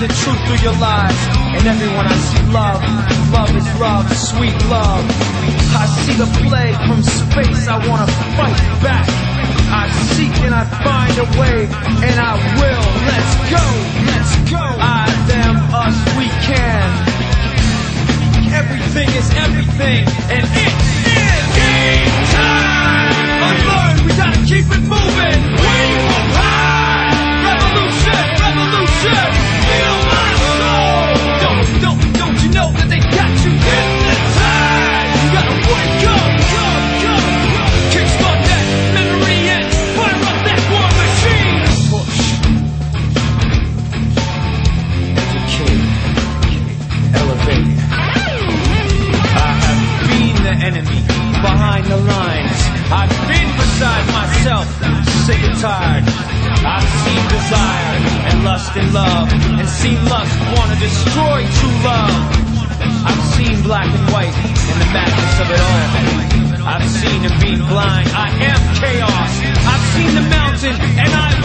the truth through your lies. And everyone I see love, love is love, sweet love. I see the plague from space, I wanna fight back. I seek and I find a way, and I will. Let's go, let's go. I, them, us, we can. Everything is everything, and it is game time. Unlearn, we gotta keep it moving. We will ride. Revolution, revolution. Feel my soul. Don't you know that they got you hypnotized? You gotta wake up, kickstart that memory and fire up that war machine. Push, educate, elevate. I have been the enemy behind the lines. I've been beside myself, sick and tired. I've seen desire and lust and love, and seen lust wanna destroy true love. I've seen black and white and the madness of it all. I've seen him being blind. I am chaos. I've seen the mountain and I